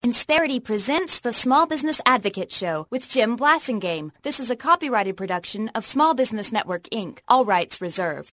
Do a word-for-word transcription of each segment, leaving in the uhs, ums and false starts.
Insperity presents the Small Business Advocate Show with Jim Blasingame. This is a copyrighted production of Small Business Network, Incorporated. All rights reserved.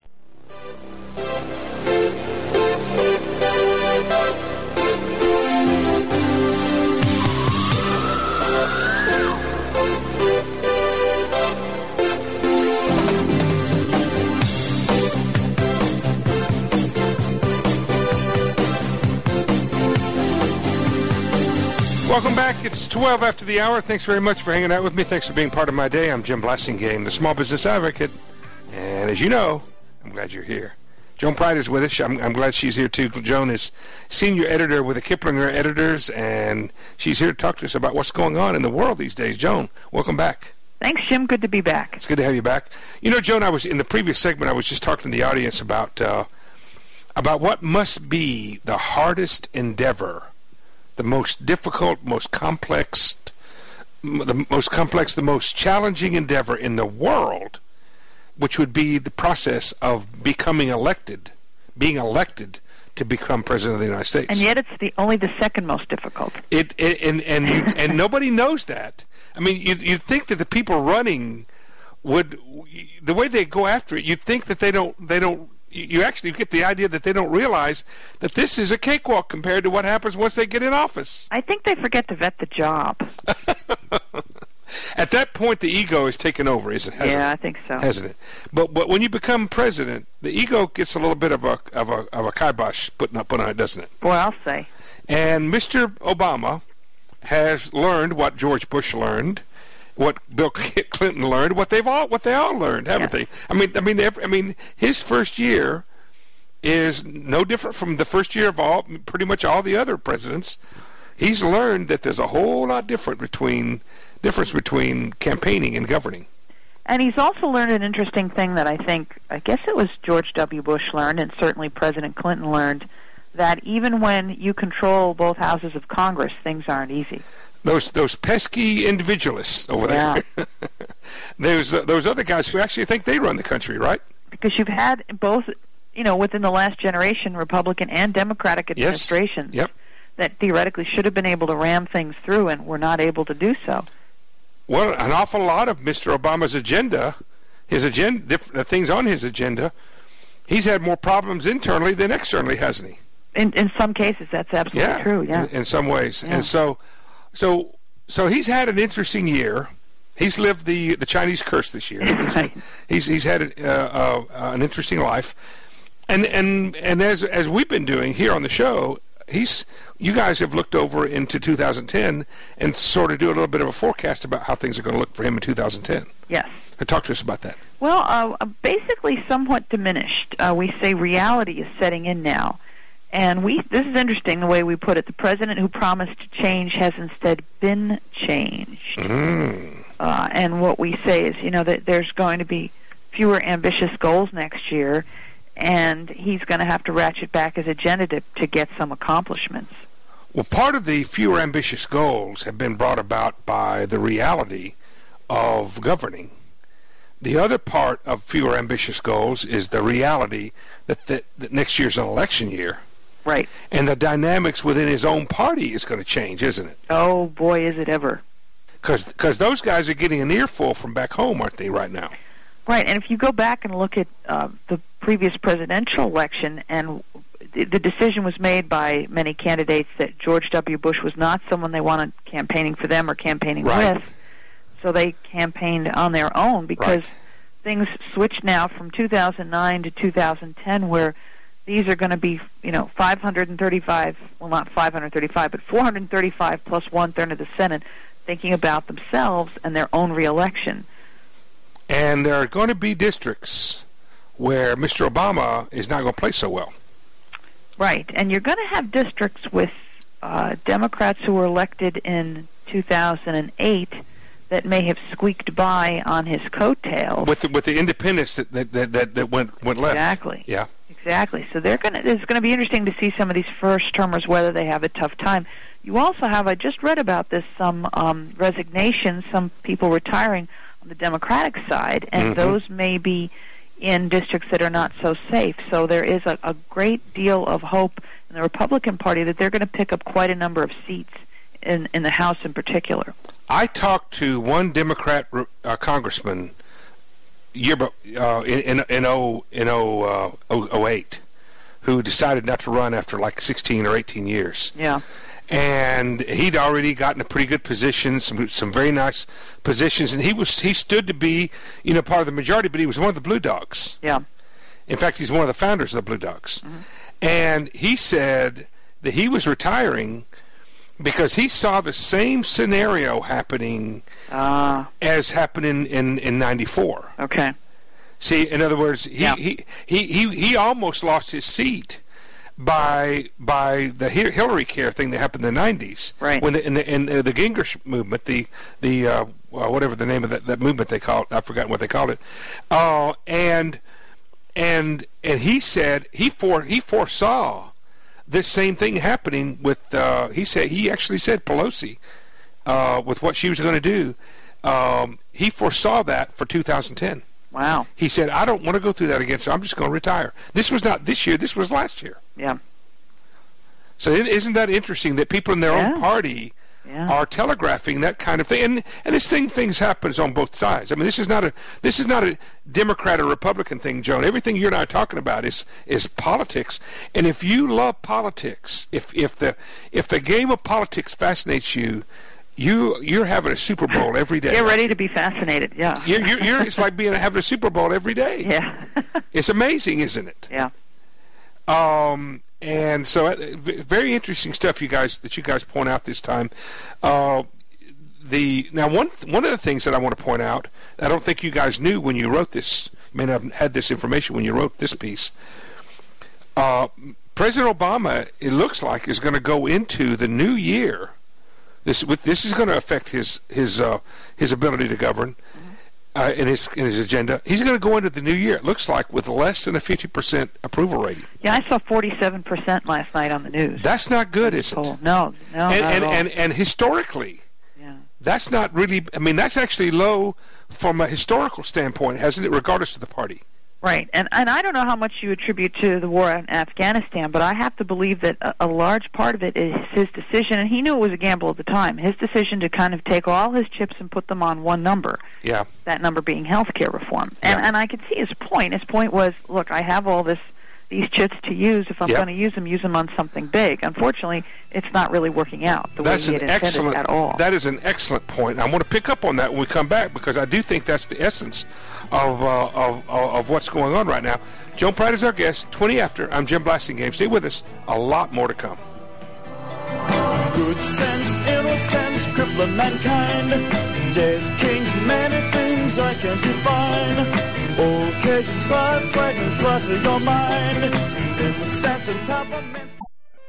Welcome back. It's twelve after the hour. Thanks very much for hanging out with me. Thanks for being part of my day. I'm Jim Blasingame, the Small Business Advocate. And as you know, I'm glad you're here. Joan Pride is with us. I'm, I'm glad she's here, too. Joan is senior editor with the Kiplinger Editors, and she's here to talk to us about what's going on in the world these days. Joan, welcome back. Thanks, Jim. Good to be back. It's good to have you back. You know, Joan, I was in the previous segment, I was just talking to the audience about uh, about what must be the hardest endeavor, the most difficult, most complex, the most complex, the most challenging endeavor in the world, which would be the process of becoming elected, being elected to become president of the United States. And yet, it's the only the second most difficult. It, it and and you, and nobody knows that. I mean, you you'd think that the people running would, the way they go after it, you'd think that they don't they don't. You actually get the idea that they don't realize that this is a cakewalk compared to what happens once they get in office. I think they forget to vet the job. At that point, the ego is taken over, isn't it? Yeah, I think so. Hasn't it? But but when you become president, the ego gets a little bit of a of a of a kibosh put up on it, doesn't it? Boy, I'll say. And Mister Obama has learned what George Bush learned, what Bill Clinton learned, what they've all what they all learned, haven't yes. they? I mean, I mean, I mean, his first year is no different from the first year of all, pretty much all the other presidents. He's learned that there's a whole lot different between difference between campaigning and governing. And he's also learned an interesting thing that I think, I guess it was George W. Bush learned, and certainly President Clinton learned, that even when you control both houses of Congress, things aren't easy. Those those pesky individualists over yeah. there. There's uh, those other guys who actually think they run the country, right? Because you've had both, you know, within the last generation, Republican and Democratic administrations yes. Yep. that theoretically should have been able to ram things through and were not able to do so. Well, an awful lot of Mister Obama's agenda, his agenda, the things on his agenda, he's had more problems internally than externally, hasn't he? In in some cases, that's absolutely yeah, true. Yeah, in, in some ways, yeah. and so, so, so he's had an interesting year. He's lived the, the Chinese curse this year. He's right. he's, he's had uh, uh, an interesting life, and and and as as we've been doing here on the show, he's you guys have looked over into two thousand ten and sort of do a little bit of a forecast about how things are going to look for him in two thousand ten. Yes. Talk to us about that. Well, uh, basically somewhat diminished. Uh, we say reality is setting in now. And we this is interesting the way we put it. The president who promised to change has instead been changed. Mm. Uh, and what we say is, you know, that there's going to be fewer ambitious goals next year, and he's going to have to ratchet back his agenda to, to get some accomplishments. Well, part of the fewer ambitious goals have been brought about by the reality of governing. The other part of fewer ambitious goals is the reality that, that, that next year's an election year. Right. And the dynamics within his own party is going to change, isn't it? Oh, boy, is it ever. Because those guys are getting an earful from back home, aren't they, right now? Right, and if you go back and look at uh, the previous presidential election, and the, the decision was made by many candidates that George W. Bush was not someone they wanted campaigning for them or campaigning right. with, so they campaigned on their own because right. things switched now from two thousand nine to two thousand ten, where these are going to be, you know, five hundred thirty-five, well, not five hundred thirty-five, but four hundred thirty-five plus one-third of the Senate thinking about themselves and their own reelection. And there are going to be districts where Mister Obama is not going to play so well. Right, and you're going to have districts with uh, Democrats who were elected in two thousand eight that may have squeaked by on his coattails. With the, with the independents that that, that, that went went left. Exactly. Yeah. Exactly. So they're going to. It's going to be interesting to see some of these first-termers whether they have a tough time. You also have. I just read about this. Some um, resignations. Some people retiring on the Democratic side, and mm-hmm. those may be in districts that are not so safe. So there is a, a great deal of hope in the Republican Party that they're going to pick up quite a number of seats in, in the House in particular. I talked to one Democrat uh, congressman year uh, in in oh in oh, uh, oh eight who decided not to run after like sixteen or eighteen years. Yeah. And he'd already gotten a pretty good position, some some very nice positions, and he was he stood to be, you know, part of the majority, but he was one of the Blue Dogs. Yeah. In fact, he's one of the founders of the Blue Dogs. Mm-hmm. And he said that he was retiring because he saw the same scenario happening uh, as happened in, in, in ninety-four. Okay. See, in other words, he, yeah. he, he, he, he almost lost his seat by by the Hillary Care thing that happened in the nineties. Right. When the, in the in the Gingrich movement, the the uh, well, whatever the name of that, that movement they called, I've forgotten what they called it. Uh, and and and he said he for he foresaw this same thing happening with. Uh, he said he actually said Pelosi uh, with what she was going to do. Um, he foresaw that for two thousand ten. Wow. He said, I don't want to go through that again, so I'm just going to retire. This was not this year. This was last year. Yeah. So isn't that interesting that people in their yeah. own party yeah. are telegraphing that kind of thing? And and this thing things happens on both sides. I mean, this is not a this is not a Democrat or Republican thing, Joan. Everything you and I are talking about is is politics. And if you love politics, if if the if the game of politics fascinates you, You you're having a Super Bowl every day. Get ready to be fascinated. Yeah. You're, you're, you're it's like being having a Super Bowl every day. Yeah. It's amazing, isn't it? Yeah. Um. And so, uh, very interesting stuff, you guys, that you guys point out this time. Uh, the now one one of the things that I want to point out, I don't think you guys knew when you wrote this. You may not have had this information when you wrote this piece. Uh, President Obama, it looks like, is going to go into the new year. This this is going to affect his his uh, his ability to govern mm-hmm. uh, in his in his agenda. He's going to go into the new year, it looks like, with less than a fifty percent approval rating. Yeah, I saw forty-seven percent last night on the news. That's not good, is it? No, no, and, not and, at all. and and historically, yeah. that's not really. I mean, that's actually low from a historical standpoint, hasn't it? Regardless of the party. Right, and and I don't know how much you attribute to the war in Afghanistan, but I have to believe that a, a large part of it is his decision, and he knew it was a gamble at the time, his decision to kind of take all his chips and put them on one number, yeah. that number being health care reform. And, yeah. and I could see his point. His point was, look, I have all this these chips to use. If I'm yep. going to use them, use them on something big. Unfortunately, it's not really working out the that's way he had intended excellent, at all. That is an excellent point. I want to pick up on that when we come back, because I do think that's the essence of uh, of, of what's going on right now. Joan Pratt is our guest. twenty after. I'm Jim Blasingame. Stay with us. A lot more to come. Good sense, innocence, crippling mankind. Dead kings, many things I can define. Occasions, class, wagons, clutter your mind. In the sense and compliments.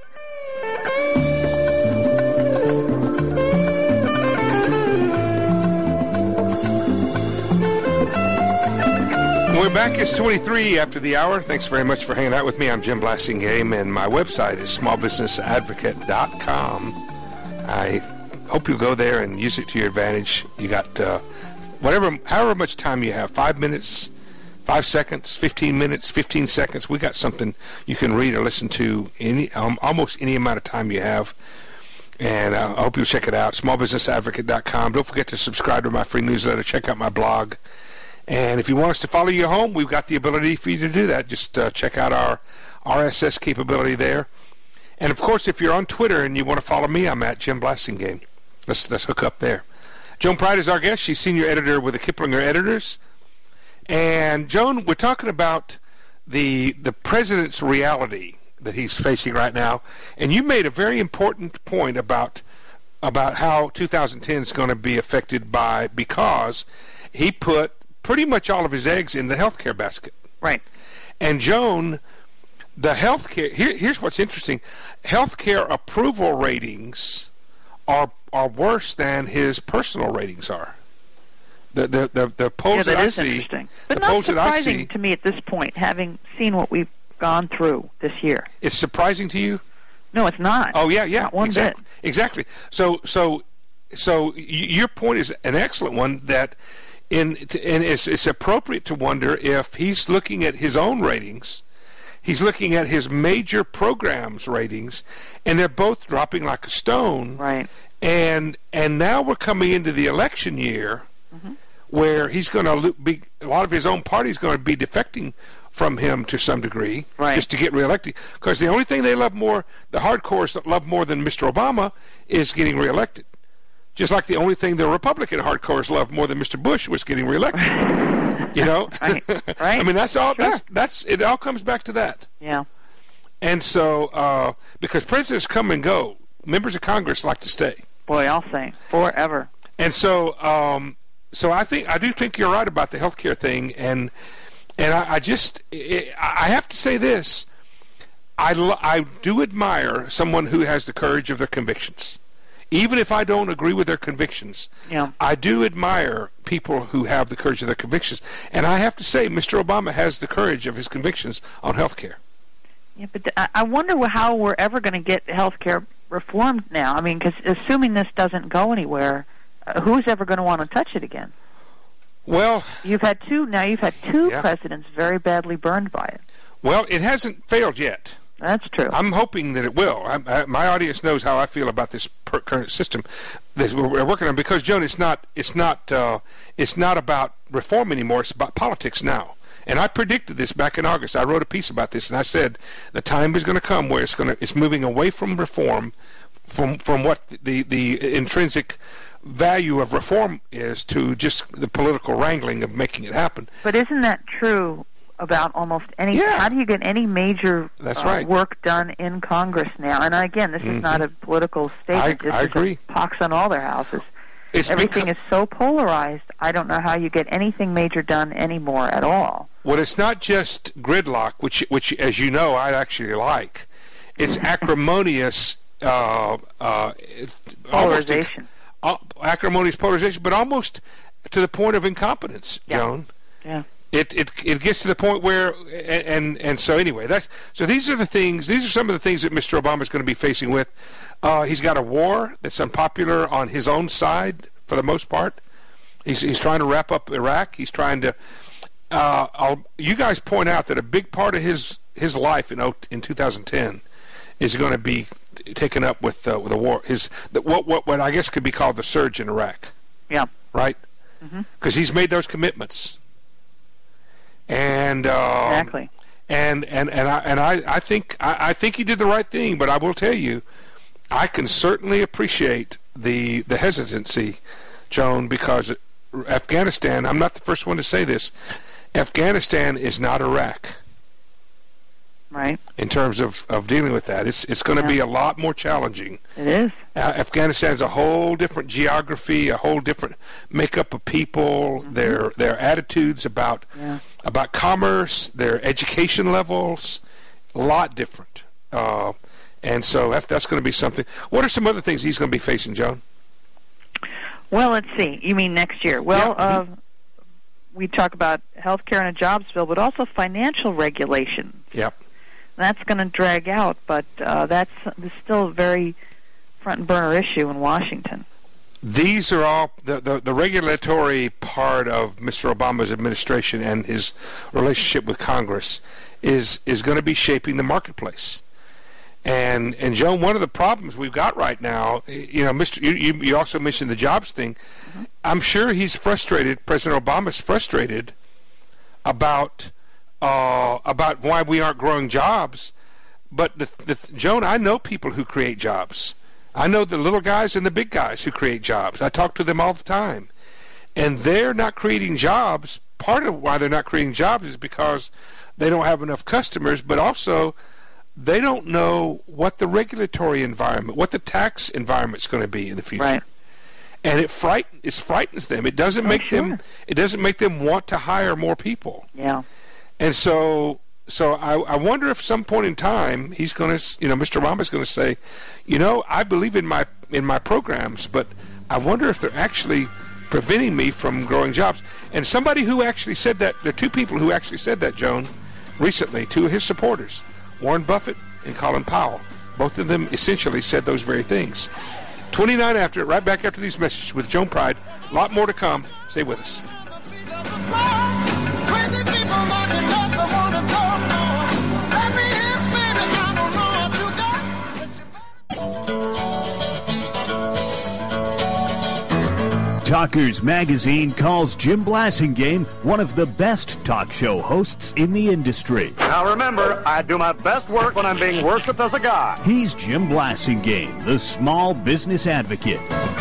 We're back. It's twenty-three after the hour. Thanks very much for hanging out with me. I'm Jim Blasingame, and my website is small business advocate dot com. I hope you'll go there and use it to your advantage. You got uh, whatever, however much time you have, five minutes, five seconds, fifteen minutes, fifteen seconds. We got something you can read or listen to any um, almost any amount of time you have. And uh, I hope you'll check it out, small business advocate dot com. Don't forget to subscribe to my free newsletter. Check out my blog. And if you want us to follow you home, we've got the ability for you to do that. Just uh, check out our R S S capability there. And, of course, if you're on Twitter and you want to follow me, I'm at Jim Blasingame. Let's, let's hook up there. Joan Pratt is our guest. She's senior editor with the Kiplinger Editors. And, Joan, we're talking about the the president's reality that he's facing right now. And you made a very important point about about how two thousand ten is going to be affected by, because he put pretty much all of his eggs in the healthcare basket. Right. And Joan, the healthcare, here, here's what's interesting. Healthcare approval ratings are are worse than his personal ratings are. The the the, the polls yeah, that, that I is see, interesting. But the not polls that I surprising see, to me at this point, having seen what we've gone through this year. It's surprising to you? No, it's not. Oh yeah, yeah, not one exactly, bit. exactly. So so so y- your point is an excellent one, that in and it's, it's appropriate to wonder if he's looking at his own ratings. He's looking at his major programs ratings, and they're both dropping like a stone. Right. And and now we're coming into the election year mm-hmm. where he's going to be, a lot of his own party is going to be defecting from him to some degree, right. just to get reelected. Because the only thing they love more, the hardcores love more than Mister Obama, is getting reelected. Just like the only thing the Republican hardcores love more than Mister Bush was getting reelected. You know, right. right. I mean, that's all. Sure. That's that's it. All comes back to that. Yeah. And so, uh, because presidents come and go, members of Congress like to stay. Boy, I'll say forever. And so, um, so I think I do think you're right about the healthcare thing, and and I, I just I have to say this: I I do admire someone who has the courage of their convictions. Even if I don't agree with their convictions, yeah. I do admire people who have the courage of their convictions. And I have to say, Mister Obama has the courage of his convictions on health care. Yeah, but I wonder how we're ever going to get health care reformed now. I mean, because assuming this doesn't go anywhere, uh, who's ever going to want to touch it again? Well, you've had two now. You've had two yeah. presidents very badly burned by it. Well, it hasn't failed yet. That's true. I'm hoping that it will. I, I, my audience knows how I feel about this per current system that we're working on. Because, Joan, it's not it's not uh, it's not about reform anymore. It's about politics now. And I predicted this back in August. I wrote a piece about this, and I said the time is going to come where it's going to it's moving away from reform, from from what the the intrinsic value of reform is, to just the political wrangling of making it happen. But isn't that true about almost any? Yeah. How do you get any major That's uh, right. work done in Congress now? And again, this mm-hmm. is not a political statement. I, this I is agree. A pox on all their houses. It's Everything become, is so polarized. I don't know how you get anything major done anymore at all. Well, it's not just gridlock, which, which as you know, I actually like. It's acrimonious uh, uh, polarization. Almost, uh, acrimonious polarization, but almost to the point of incompetence, yeah. Joan. Yeah. It, it it gets to the point where and, and and so anyway that's so these are the things these are some of the things that Mister Obama is going to be facing with. Uh, he's got a war that's unpopular on his own side for the most part. He's he's trying to wrap up Iraq. He's trying to. Uh, I'll, you guys point out that a big part of his his life in in two thousand ten is going to be taken up with uh, with the war. His the, what what what I guess could be called the surge in Iraq. Yeah. Right. Mm-hmm. Because he's made those commitments. And um, exactly, and and and I and I, I think I, I think he did the right thing. But I will tell you, I can certainly appreciate the the hesitancy, Joan, because Afghanistan. I'm not the first one to say this. Afghanistan is not Iraq, right? In terms of, of dealing with that, it's it's going to yeah. be a lot more challenging. It is. Uh, Afghanistan's a whole different geography, a whole different makeup of people, mm-hmm. their their attitudes about yeah. about commerce, their education levels, a lot different. Uh, and so that's, that's going to be something. What are some other things he's going to be facing, Joan? Well, let's see. You mean next year? Well, yeah. uh, we talk about health care and a jobs bill, but also financial regulation. Yep. That's going to drag out, but uh, that's, that's still a very front and burner issue in Washington. These are all the, the, the regulatory part of Mister Obama's administration and his relationship with Congress is is going to be shaping the marketplace. And and Joan, one of the problems we've got right now, you know, Mister You, you, you also mentioned the jobs thing. Mm-hmm. I'm sure he's frustrated. President Obama's frustrated about uh, about why we aren't growing jobs. But the, the, Joan, I know people who create jobs. I know the little guys and the big guys who create jobs. I talk to them all the time. And they're not creating jobs. Part of why they're not creating jobs is because they don't have enough customers, but also they don't know what the regulatory environment, what the tax environment is going to be in the future. Right. And it frighten, it frightens them. It doesn't oh, make sure. them it doesn't make them want to hire more people. Yeah. And so So I, I wonder if some point in time he's going to, you know, Mister Obama's going to say, you know, I believe in my in my programs, but I wonder if they're actually preventing me from growing jobs. And somebody who actually said that, there are two people who actually said that, Joan, recently, two of his supporters, Warren Buffett and Colin Powell. Both of them essentially said those very things. twenty-nine after, right back after these messages with Joan Pride. A lot more to come. Stay with us. Talkers Magazine calls Jim Blasingame one of the best talk show hosts in the industry. Now remember, I do my best work when I'm being worshipped as a god. He's Jim Blasingame, the small business advocate.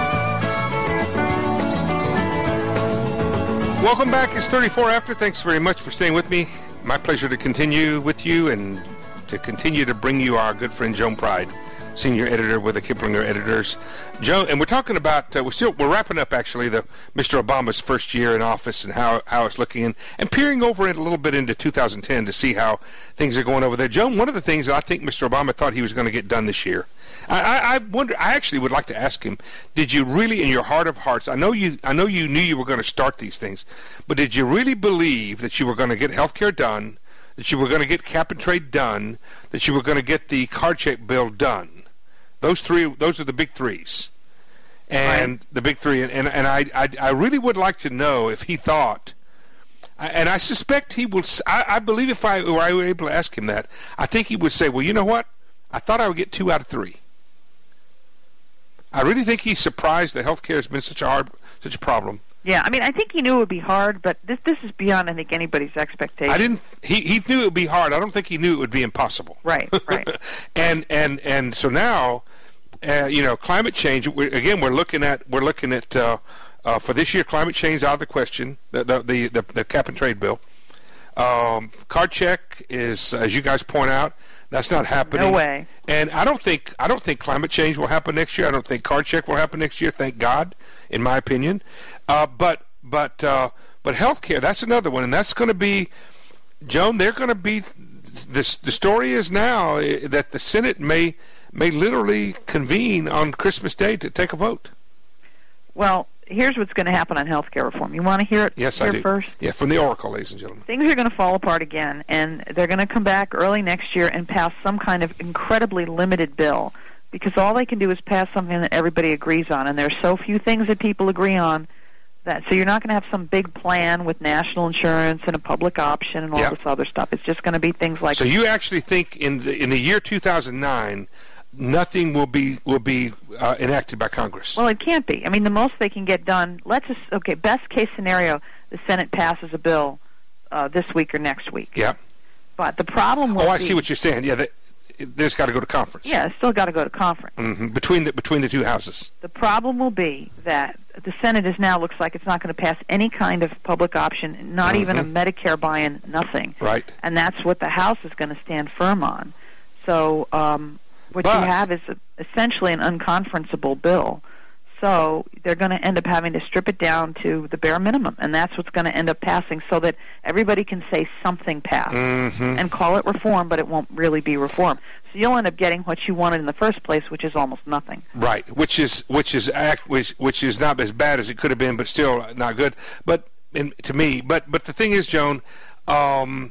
Welcome back. It's thirty-four after. Thanks very much for staying with me. My pleasure to continue with you and to continue to bring you our good friend Joan Pride, senior editor with the Kiplinger Editors. Joan, and we're talking about uh, we're still we're wrapping up actually the Mister Obama's first year in office and how how it's looking, and, and peering over it a little bit into two thousand ten to see how things are going over there. Joan, one of the things that I think Mister Obama thought he was going to get done this year, I, I, I wonder. I actually would like to ask him: did you really, in your heart of hearts, I know you I know you knew you were going to start these things, but did you really believe that you were going to get health care done, that you were going to get cap and trade done, that you were going to get the card check bill done? Those three, those are the big threes, and right. the big three, and and, and I, I I really would like to know if he thought, and I suspect he will. I, I believe if I were I were able to ask him that, I think he would say, well, you know what? I thought I would get two out of three. I really think he's surprised that health care has been such a hard, such a problem. Yeah, I mean, I think he knew it would be hard, but this this is beyond, I think, anybody's expectation. I didn't. He he knew it would be hard. I don't think he knew it would be impossible. Right, right. and and and so now, uh, you know, climate change. We're, again, we're looking at we're looking at uh, uh, for this year, climate change out of the question. The the the, the, the cap and trade bill. Um, card check is, as you guys point out, that's not happening. No way. And I don't think I don't think climate change will happen next year. I don't think card check will happen next year. Thank God, in my opinion. Uh, but but uh, but healthcare, that's another one, and that's going to be, Joan. They're going to be. This the story is now that the Senate may may literally convene on Christmas Day to take a vote. Well, here's what's going to happen on healthcare reform. You want to hear it? Yes, here I do. First? Yeah, from the Oracle, ladies and gentlemen. Things are going to fall apart again, and they're going to come back early next year and pass some kind of incredibly limited bill, because all they can do is pass something that everybody agrees on, and there's so few things that people agree on. That, so you're not going to have some big plan with national insurance and a public option and all yep. this other stuff. It's just going to be things like. So you actually think in the in the year two thousand nine, nothing will be will be uh, enacted by Congress? Well, it can't be. I mean, the most they can get done. Let's just okay. Best case scenario, the Senate passes a bill uh, this week or next week. Yeah. But the problem will Oh, I be, see what you're saying. Yeah. They, There's got to go to conference. Yeah, it's still got to go to conference. Mm-hmm. Between the between the two houses. The problem will be that the Senate is now looks like it's not going to pass any kind of public option, not mm-hmm. even a Medicare buy-in, nothing. Right. And that's what the House is going to stand firm on. So um, what but, you have is a, essentially an unconferenceable bill. So they're going to end up having to strip it down to the bare minimum, and that's what's going to end up passing, so that everybody can say something passed mm-hmm. and call it reform, but it won't really be reform. So you'll end up getting what you wanted in the first place, which is almost nothing. Right, which is which is act which which is not as bad as it could have been, but still not good. But in, to me, but but the thing is, Joan, um,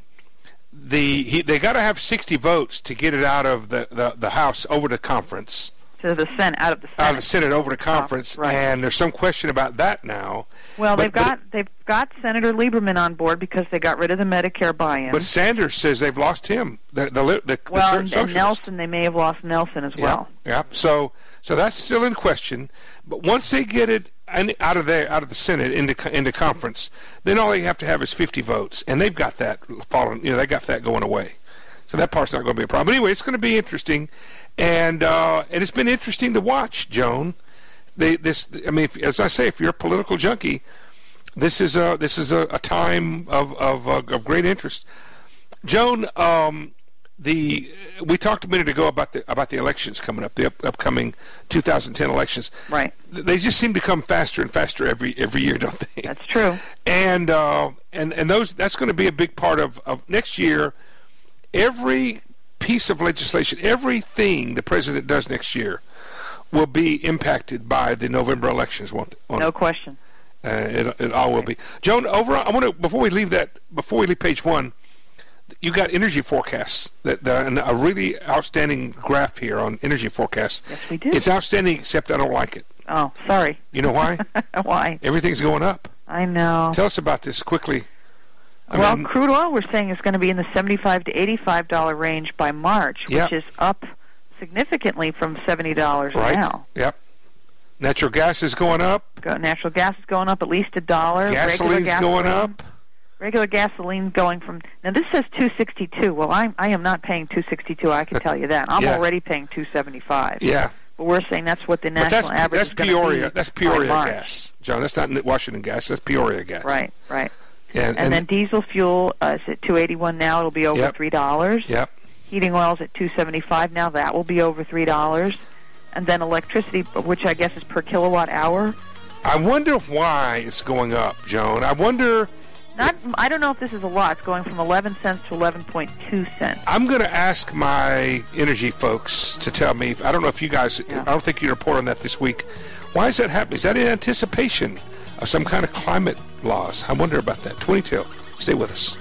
the he, they got to have sixty votes to get it out of the, the, the House over to conference. To the Senate, out of the Senate. Out of the Senate over to conference, right. And there's some question about that now. Well, but, they've got but, they've got Senator Lieberman on board because they got rid of the Medicare buy-in. But Sanders says they've lost him. The the, the, the well, the and, and Nelson, they may have lost Nelson as yeah, well. Yeah. So so that's still in question. But once they get it out of there, out of the Senate into into conference, then all they have to have is fifty votes, and they've got that falling. You know, they got that going away. So that part's not going to be a problem. But anyway, it's going to be interesting. And uh, and it's been interesting to watch, Joan. They, this, I mean, if, as I say, if you're a political junkie, this is a this is a, a time of of, uh, of great interest. Joan, um, the we talked a minute ago about the about the elections coming up, the up, upcoming two thousand ten elections. Right. They just seem to come faster and faster every every year, don't they? That's true. And uh, and and those that's going to be a big part of, of next year. Every piece of legislation, everything the president does next year will be impacted by the November elections. Won't it? No question. Uh, it, it all will be. Joan, over. I want to before we leave that, before we leave page one, you got energy forecasts that, that are a really outstanding graph here on energy forecasts. Yes, we do. It's outstanding, except I don't like it. Oh, sorry. You know why? Why? Everything's going up. I know. Tell us about this quickly. I well, mean, crude oil we're saying is going to be in the seventy-five to eighty-five dollar range by March, which yep. is up significantly from seventy dollars right. now. Yep. Natural gas is going up. Go, natural gas is going up at least a dollar. Gasoline's going up. Regular gasoline going from now. This says two sixty-two. Well, I I am not paying two sixty-two. I can tell you that. I'm yeah. already paying two seventy-five. Yeah. But we're saying that's what the national but that's, average that's is going Peoria. to be. That's Peoria March. gas, John. That's not Washington gas. That's Peoria gas. Right. Right. And, and, and then diesel fuel uh, is at two eighty-one now. It'll be over yep. three dollars. Yep. Heating oil's at two seventy-five now. That will be over three dollars. And then electricity, which I guess is per kilowatt hour. I wonder why it's going up, Joan. I wonder. Not. I don't know if this is a lot. It's going from eleven cents to eleven point two cents. I'm going to ask my energy folks to tell me. I don't know if you guys. Yeah. I don't think you report on that this week. Why is that happening? Is that in anticipation of some kind of climate laws? I wonder about that. twenty till. Stay with us.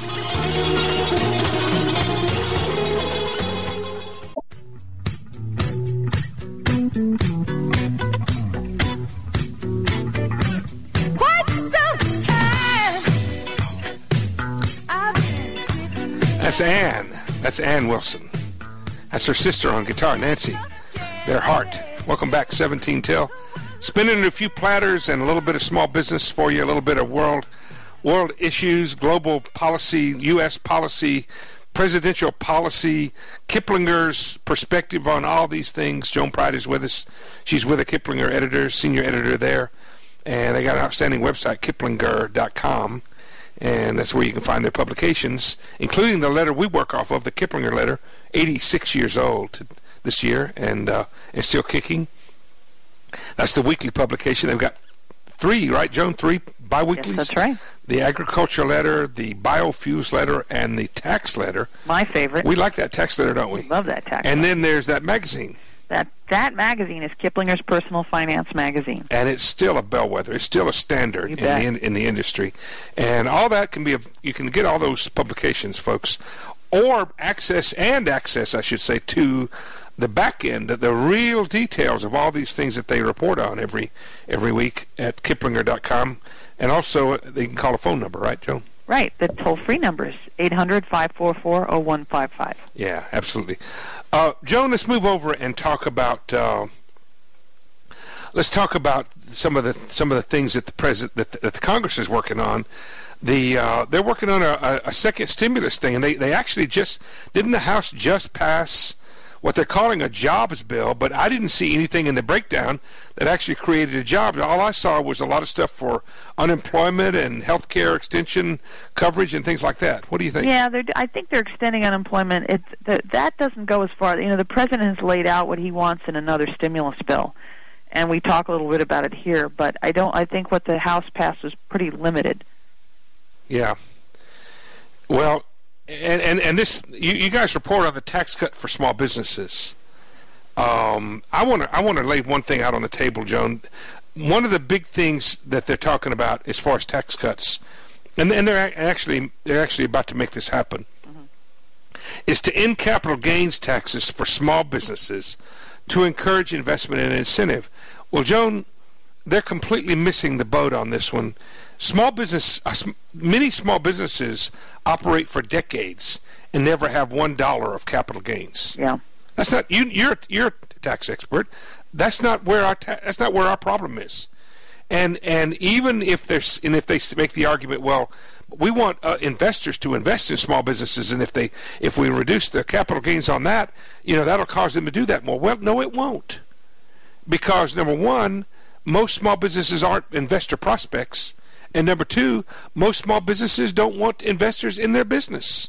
That's Ann. That's Ann Wilson. That's her sister on guitar, Nancy. Their heart. Welcome back, seventeen till. Spinning a few platters and a little bit of small business for you, a little bit of world world issues, global policy, U S policy, presidential policy, Kiplinger's perspective on all these things. Joan Pride is with us. She's with a Kiplinger editor, senior editor there. And they got an outstanding website, kiplinger dot com. And that's where you can find their publications, including the letter we work off of, the Kiplinger letter, eighty-six years old this year, and uh, and still kicking. That's the weekly publication. They've got three, right, Joan? Three bi-weeklies? Yes, that's right. The agriculture letter, the biofuels letter, and the tax letter. My favorite. We like that tax letter, don't we? Love that tax And letter. then there's that magazine. That that magazine is Kiplinger's Personal Finance Magazine. And it's still a bellwether. It's still a standard in the, in, in the industry. And all that can be, a, you can get all those publications, folks, or access, and access, I should say, to the back end, the real details of all these things that they report on every every week at kiplinger dot com. And also, they can call a phone number, right, Joan? Right. The toll-free number is eight hundred, five four four, oh one five five. Yeah, absolutely. Uh, Joan, let's move over and talk about uh, let's talk about some of the some of the things that the president that the, that the Congress is working on. The uh, they're working on a, a second stimulus thing, and they, they actually just didn't the House just pass what they're calling a jobs bill, but I didn't see anything in the breakdown that actually created a job. All I saw was a lot of stuff for unemployment and health care extension coverage and things like that. What do you think? Yeah, I think they're extending unemployment. It, the, that doesn't go as far. You know, the president has laid out what he wants in another stimulus bill, and we talk a little bit about it here, but I don't. I think what the House passed was pretty limited. Yeah. Well, And, and and this, you, you guys report on the tax cut for small businesses. Um, I want to I want to lay one thing out on the table, Joan. One of the big things that they're talking about as far as tax cuts, and, and they're actually they're actually about to make this happen, mm-hmm. is to end capital gains taxes for small businesses to encourage investment and incentive. Well, Joan, they're completely missing the boat on this one. Small business, uh, many small businesses operate for decades and never have one dollar of capital gains. Yeah, that's not you. You're you're a tax expert. That's not where our ta- that's not where our problem is. And and even if there's and if they make the argument, well, we want uh, investors to invest in small businesses, and if they if we reduce the capital gains on that, you know, that'll cause them to do that more. Well, no, it won't, because number one, most small businesses aren't investor prospects. And number two, most small businesses don't want investors in their business.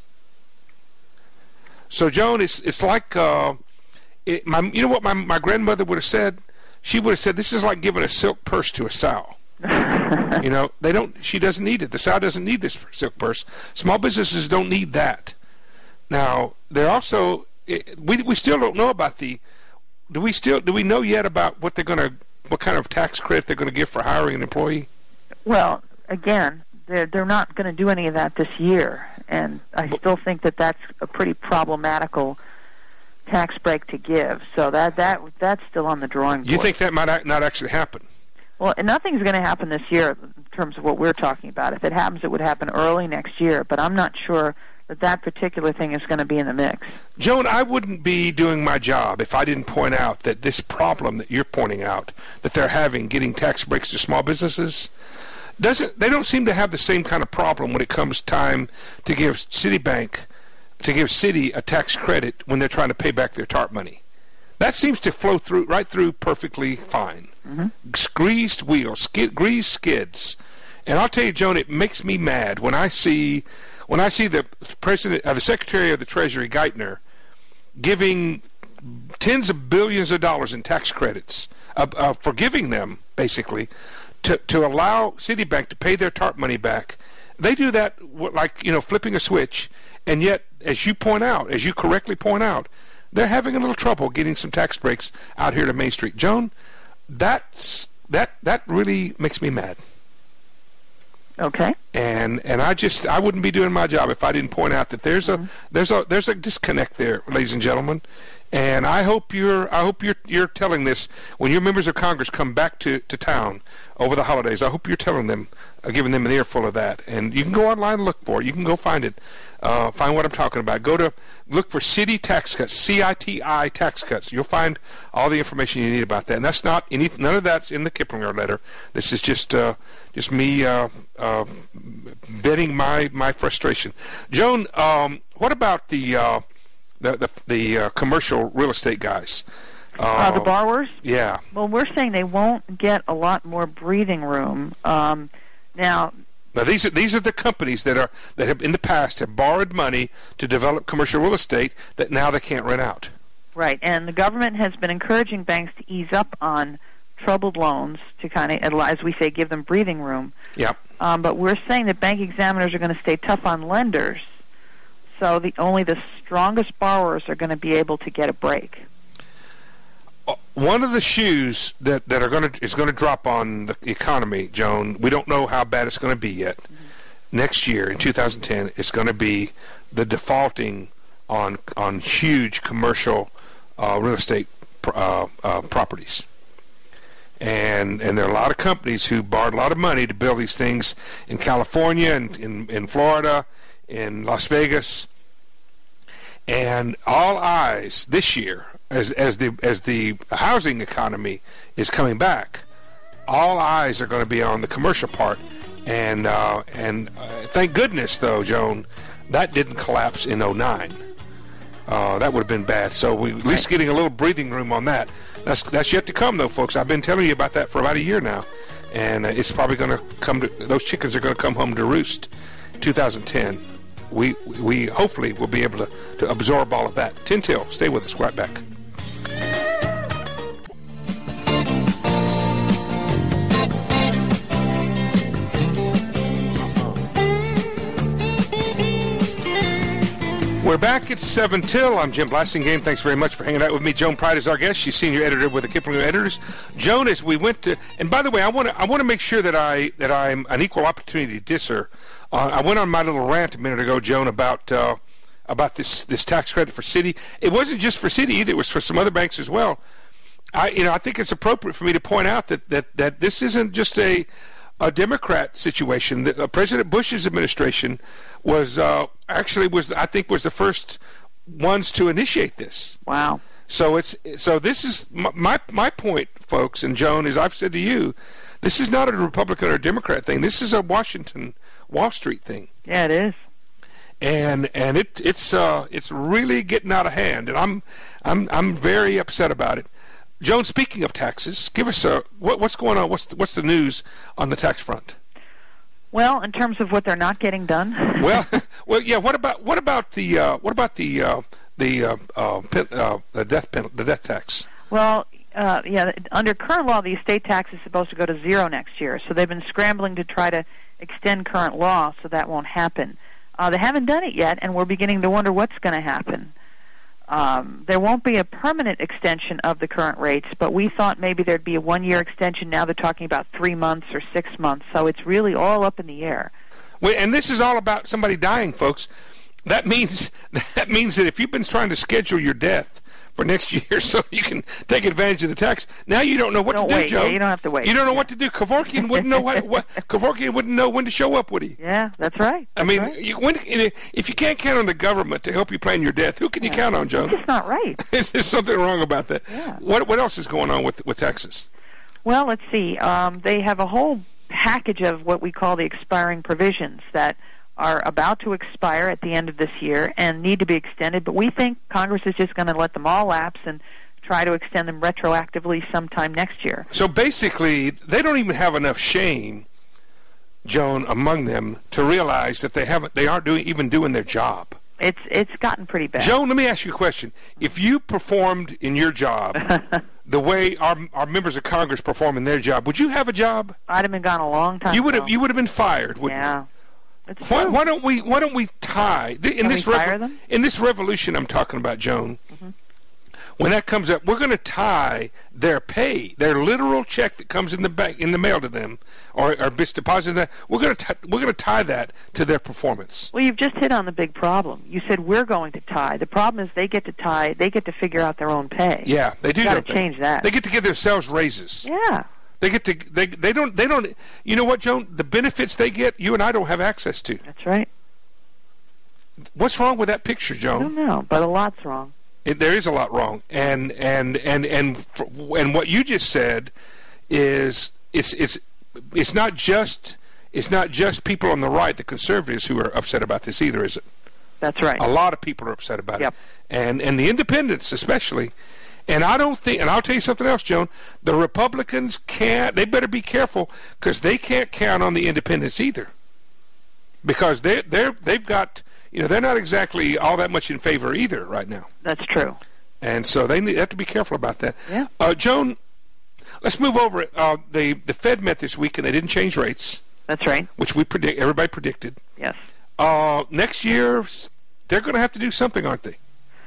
So, Joan, it's it's like, uh, it, my, you know what my, my grandmother would have said? She would have said, this is like giving a silk purse to a sow. You know, they don't. She doesn't need it. The sow doesn't need this silk purse. Small businesses don't need that. Now, they're also, it, we we still don't know about the, do we still, do we know yet about what they're going to, what kind of tax credit they're going to give for hiring an employee? Well, again, they're they're not going to do any of that this year, and I still think that that's a pretty problematical tax break to give. So that that that's still on the drawing board. You think that might not actually happen? Well, nothing's going to happen this year in terms of what we're talking about. If it happens, it would happen early next year. But I'm not sure that that particular thing is going to be in the mix. Joan, I wouldn't be doing my job if I didn't point out that this problem that you're pointing out, that they're having getting tax breaks to small businesses, doesn't they don't seem to have the same kind of problem when it comes time to give Citibank, to give Citi a tax credit when they're trying to pay back their TARP money. That seems to flow through right through perfectly fine. Mm-hmm. Greased wheels, skid, greased skids. And I'll tell you, Joan, it makes me mad when I see when I see the president, uh, the Secretary of the Treasury, Geithner, giving tens of billions of dollars in tax credits, uh, uh, for giving them basically to to allow Citibank to pay their TARP money back. They do that like you know flipping a switch, and yet, as you point out, as you correctly point out, they're having a little trouble getting some tax breaks out here to Main Street. Joan, that's that that really makes me mad. Okay. And and I just I wouldn't be doing my job if I didn't point out that there's mm-hmm. a there's a there's a disconnect there, ladies and gentlemen. And I hope you're I hope you're you're telling this when your members of Congress come back to, to town over the holidays. I hope you're telling them, uh, giving them an earful of that. And you can go online and look for it. You can go find it. Uh, find what I'm talking about. Go to look for Citi tax cuts, C I T I tax cuts. You'll find all the information you need about that. And that's not any none of that's in the Kiplinger letter. This is just uh, just me uh, uh, venting my my frustration. Joan, um, what about the uh, the the, the uh, commercial real estate guys? Uh, uh, the borrowers? Yeah. Well, we're saying they won't get a lot more breathing room. Um, now. Now these are these are the companies that are that have in the past have borrowed money to develop commercial real estate that now they can't rent out. Right, and the government has been encouraging banks to ease up on troubled loans to kind of, as we say, give them breathing room. Yep. Um, but we're saying that bank examiners are going to stay tough on lenders, so the only the strongest borrowers are going to be able to get a break. One of the shoes that, that are going to is going to drop on the economy, Joan. We don't know how bad it's going to be yet. Mm-hmm. Next year, in two thousand ten, it's going to be the defaulting on on huge commercial uh, real estate uh, uh, properties. And and there are a lot of companies who borrowed a lot of money to build these things in California and in, in Florida, in Las Vegas. And all eyes this year, as as the as the housing economy is coming back, all eyes are going to be on the commercial part. And uh, and uh, thank goodness, though, Joan, that didn't collapse in oh nine. Uh, that would have been bad. So we at least getting a little breathing room on that. That's that's yet to come, though, folks. I've been telling you about that for about a year now, and uh, it's probably going to come to those chickens are going to come home to roost. two thousand ten. We we hopefully will be able to, to absorb all of that. Tin Till, stay with us. We're right back. We're back at seven Till. I'm Jim Blasingame. Thanks very much for hanging out with me. Joan Pride is our guest. She's senior editor with the Kiplinger Editors. Joan, as we went to, and by the way, I want to I want to make sure that I that I'm an equal opportunity disser. Uh, I went on my little rant a minute ago, Joan, about uh, about this this tax credit for Citi. It wasn't just for Citi either; it was for some other banks as well. I you know I think it's appropriate for me to point out that that, that this isn't just a a Democrat situation. That, uh, President Bush's administration was uh, actually was I think was the first ones to initiate this. Wow. So it's so this is my my point, folks, and Joan, as I've said to you, this is not a Republican or Democrat thing. This is a Washington Wall Street thing. Yeah, it is. And and it it's uh it's really getting out of hand, and I'm I'm I'm very upset about it. Joan, speaking of taxes, give us a what, what's going on? What's the, what's the news on the tax front? Well, in terms of what they're not getting done. well, well, yeah. What about what about the uh, what about the uh, the uh, uh, uh, the death penalty, the death tax? Well, uh, yeah. Under current law, the estate tax is supposed to go to zero next year. So they've been scrambling to try to extend current law, so that won't happen. Uh, they haven't done it yet, and we're beginning to wonder what's going to happen. Um, there won't be a permanent extension of the current rates, but we thought maybe there'd be a one-year extension. Now they're talking about three months or six months, so it's really all up in the air. Well, and this is all about somebody dying, folks. That means that means that if you've been trying to schedule your death for next year so you can take advantage of the tax. Now you don't know what don't to do, wait. Joe. Yeah, you don't have to wait. You don't know yeah. what to do. Kevorkian wouldn't know what, what Kevorkian wouldn't know when to show up, would he? Yeah, that's right. I That's mean, right. you, when, if you can't count on the government to help you plan your death, who can yeah. you count on, Joe? It's just not right. There's something wrong about that. Yeah. What what else is going on with with Texas? Well, let's see. Um, they have a whole package of what we call the expiring provisions that are about to expire at the end of this year and need to be extended, but we think Congress is just going to let them all lapse and try to extend them retroactively sometime next year. So basically, they don't even have enough shame, Joan, among them to realize that they haven't, they aren't doing even doing their job. It's it's gotten pretty bad. Joan, let me ask you a question. If you performed in your job the way our our members of Congress perform in their job, would you have a job? I'd have been gone a long time You would have ago. you would have been fired, wouldn't Yeah. you? It's Why, true. why don't we why don't we tie in Can this we fire revo- them? in this revolution I'm talking about, Joan? Mm-hmm. When that comes up, we're going to tie their pay, their literal check that comes in the bank in the mail to them, or or bis deposited that. We're going to we're going to tie that to their performance. Well, you've just hit on the big problem. You said we're going to tie. The problem is they get to tie. They get to figure out their own pay. Yeah, they do. Got to don't they? change that. They get to give themselves raises. Yeah. They get to they they don't they don't. You know what, Joan? The benefits they get, you and I don't have access to. That's right. What's wrong with that picture, I Joan? don't know, but a lot's wrong. It, there is a lot wrong, and and and and and what you just said is it's it's it's not just it's not just people on the right, the conservatives, who are upset about this either, is it? That's right. A lot of people are upset about Yep. it, and and the independents especially. And I don't think, and I'll tell you something else, Joan. The Republicans can't. They better be careful because they can't count on the independents either, because they they're they've got. You know, they're not exactly all that much in favor either right now. That's true. And so they need, have to be careful about that. Yeah. Uh, Joan, let's move over. Uh, the the Fed met this week and they didn't change rates, That's right. which we predict. Everybody predicted. Yes. Uh, next year, they're going to have to do something, aren't they?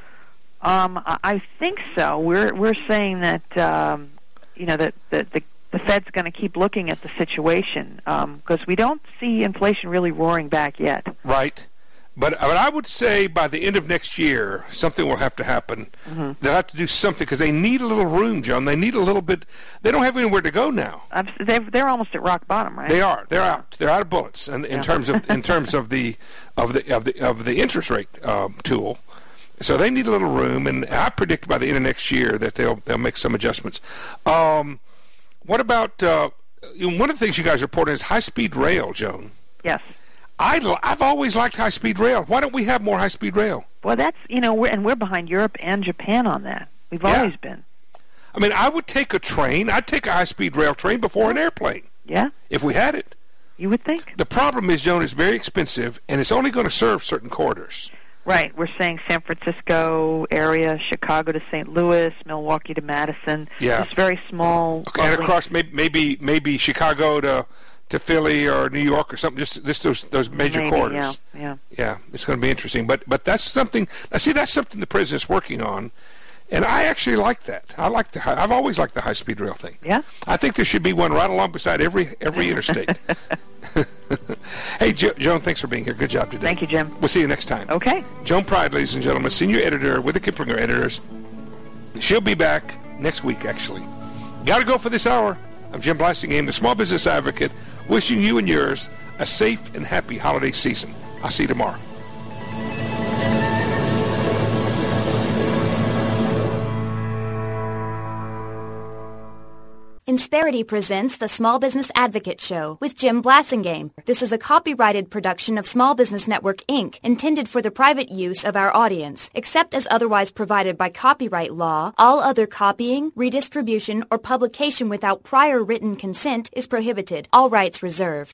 Um, I I think so. We're we're saying that um, you know that the, the the Fed's going to keep looking at the situation because um, we don't see inflation really roaring back yet. Right. But, but I would say by the end of next year, something will have to happen. Mm-hmm. They'll have to do something because they need a little room, John. They need a little bit. They don't have anywhere to go now. I'm, they're, they're almost at rock bottom, right? They are. They're out. They're out of bullets. And in Yeah. terms of in terms of the of the of the of the interest rate um, tool, so they need a little room. And I predict by the end of next year that they'll they'll make some adjustments. Um, what about uh, one of the things you guys reported is high speed rail, Joan? Yes. I, I've always liked high-speed rail. Why don't we have more high-speed rail? Well, that's, you know, we're, and we're behind Europe and Japan on that. We've Yeah. always been. I mean, I would take a train. I'd take a high-speed rail train before an airplane Yeah, if we had it. you would think. The problem is, Joan, it's very expensive, and it's only going to serve certain corridors. Right. We're saying San Francisco area, Chicago to Saint Louis, Milwaukee to Madison. Yeah. Just very small. Okay, and lovely- across maybe maybe, maybe Chicago to to Philly or New York or something, just, just those those major Maybe, corridors. Yeah, yeah. Yeah, it's going to be interesting. But but that's something. I see that's something the president's working on, and I actually like that. I like the. high- I've always liked the high speed rail thing. Yeah. I think there should be one right along beside every every interstate. Hey, jo- Joan, thanks for being here. Good job today. Thank you, Jim. We'll see you next time. Okay. Joan Pride, ladies and gentlemen, senior editor with the Kiplinger Editors. She'll be back next week, actually. Got to go for this hour. I'm Jim Blassingame, the Small Business Advocate, wishing you and yours a safe and happy holiday season. I'll see you tomorrow. Insperity presents the Small Business Advocate Show with Jim Blassingame. This is a copyrighted production of Small Business Network, Incorporated, intended for the private use of our audience. Except as otherwise provided by copyright law, all other copying, redistribution, or publication without prior written consent is prohibited. All rights reserved.